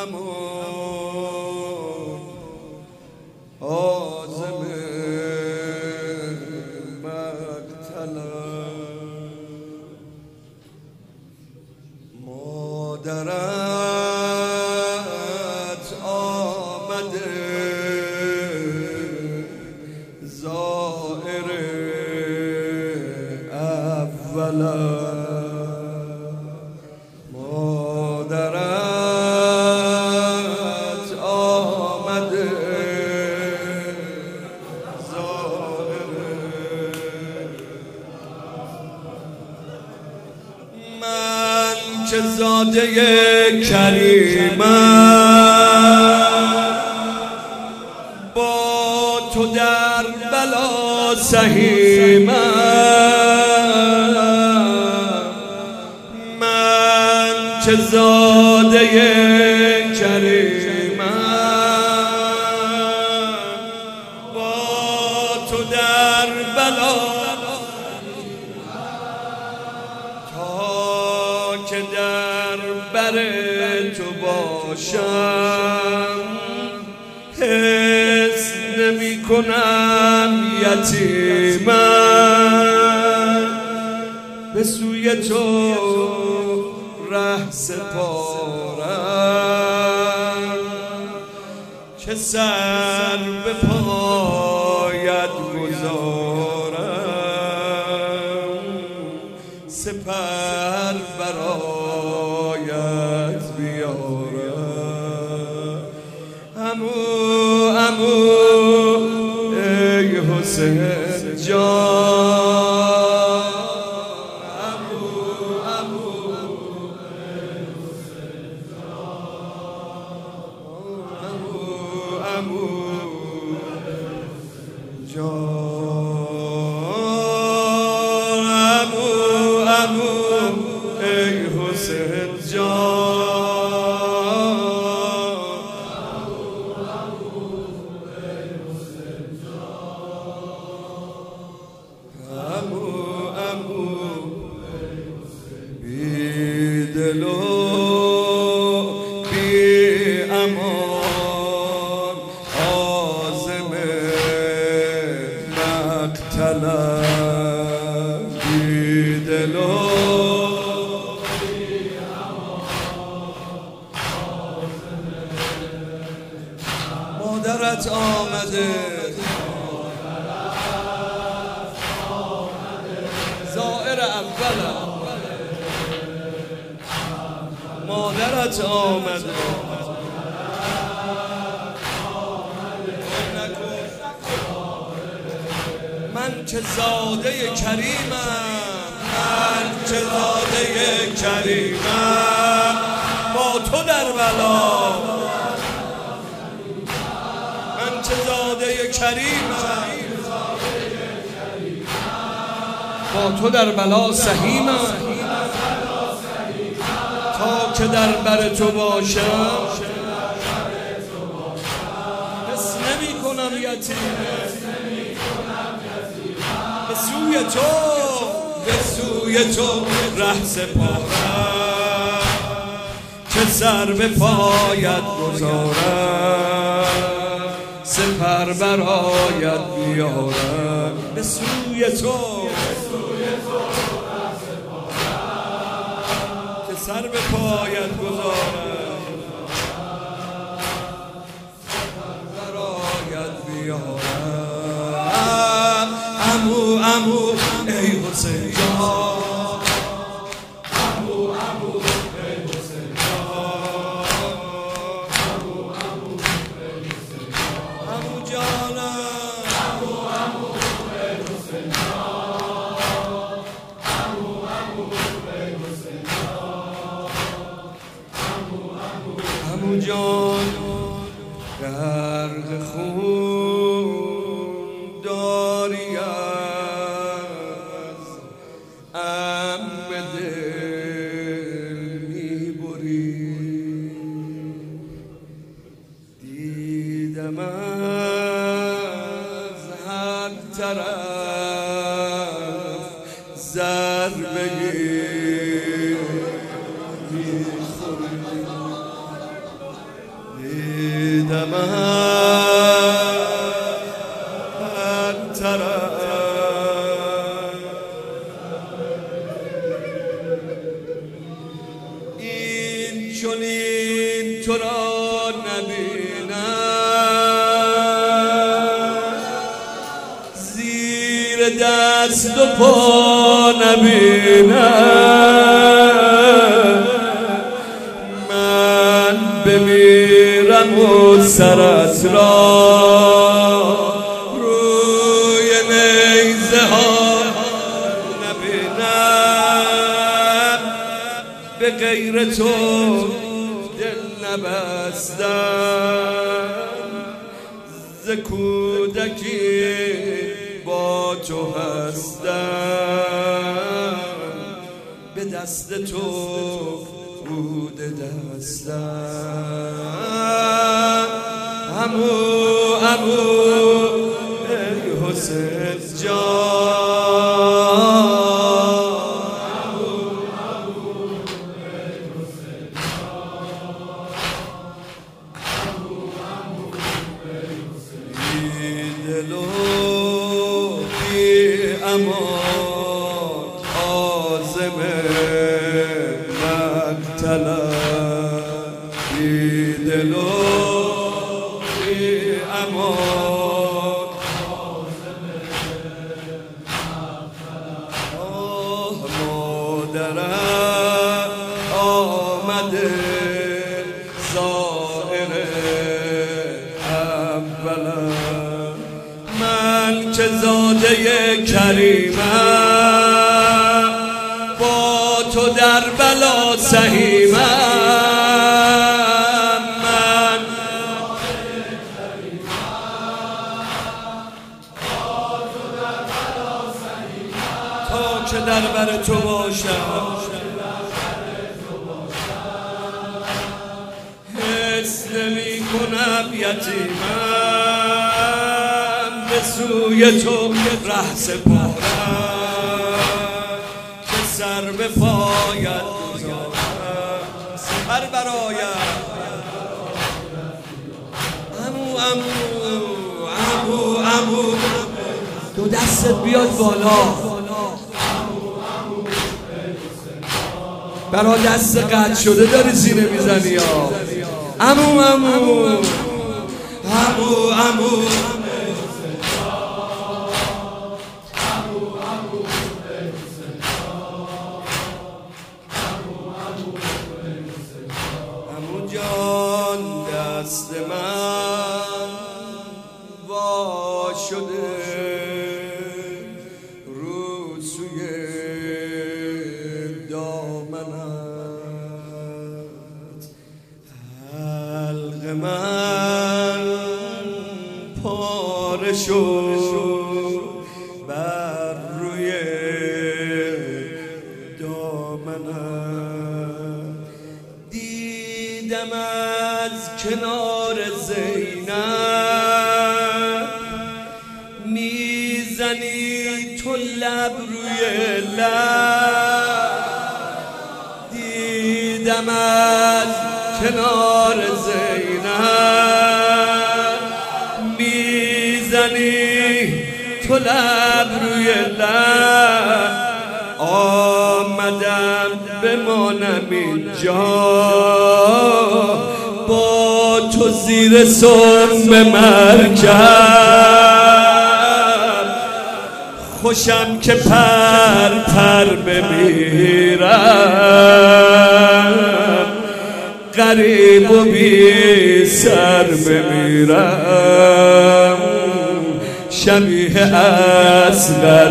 همون عازم مقتلم مادرت آمده زائر اولم مادرت آمده زائر من که زاده کریمم با تو در بلا سهیمم من که زاده کریمم با تو در بلا تا که در بر تو باشم حس نمی کنم یتیمم به سوی تو ره سپارم که سر به پایت گذارم سپر برایت بیارم عمو ای حسین جان عمو ای حسین بی دل و بی امان عازم مقتلم بی دل و بی امان مادرت آمده زائر اولم مادرت آمده من که زاده کریمم من که زاده کریمم با تو در بلا من که زاده کریمم با تو در بلا سهیمم تا که در بر تو باشم حس نمی کنم یتیمم به سوی تو ره سپارم که سر به پایت گذارم سپر برایت بیارم به سوی تو که سر به پایت گذارم سپر برایت بیارم عمو ای حسین جان عمو ای حسین جان عمو جانم عمو ای حسین جان عمو ای حسین جان عمو جان غرق خون داری به دل میبری دیدم از هر طرف ضربه میخوری این چنین تو را نبینم، زیر دست و پا نبینم، من بمیرم و سرت را روی نیزه ها نبینم، به غیر تو دل نبستم، ز کودکی با تو هستم، به دست تو بود دستم. عمو ای حسین جان، بی دل و بی امان عازم مقتلم، بی دل و بی امان مادرم آمده زائر اولم، من که زاده کریمم، با تو در بلا سهیمم، من تا که در بر تو باشم، حس نمی کنم یتیمم، به سوی تو ره سپارم، که سر به پایت گذارم، سپر برایم. عمو دو دستت بیاد بالا، برا دست قطع شده داری سینه میزنی یا عمو جان، دست من وا شده رو سوی دامنت، حلق من پاره شد بر روی دامنت، دیدم از کنار زینب میزنی تو لب روی لب، دیدم از کنار زینب میزنی تو لب روی لب، آمدم بمانم اینجا با تو زیر سم مرکب، خوشم که پر بمیرم، غریب و بی سر بمیرم، شبیه اصغر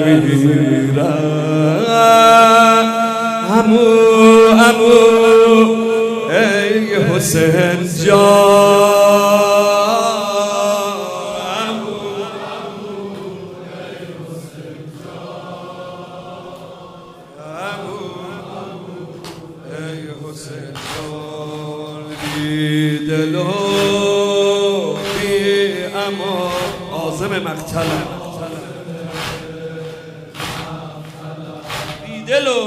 بمیرم. عمو ای حسین جان، ای حسین جان، بی دل و بی امان عازم مقتلم، بی دل و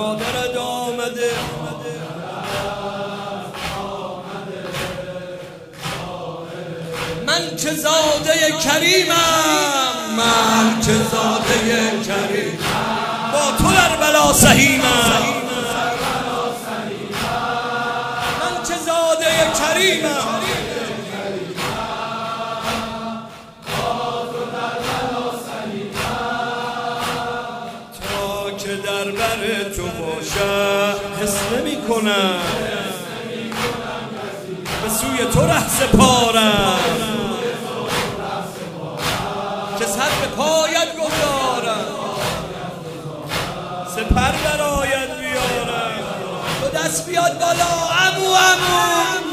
مادرت آمده من که زاده کریمم من که زاده کریم با تو در بلا سهیمم من که زاده کریمم تا که در بر تو باشم حس نمی کنم به سوی تو ره سپارم که سر به پایت گذارم سپر برایت بیارم تو دست بیاد بالا عمو عمو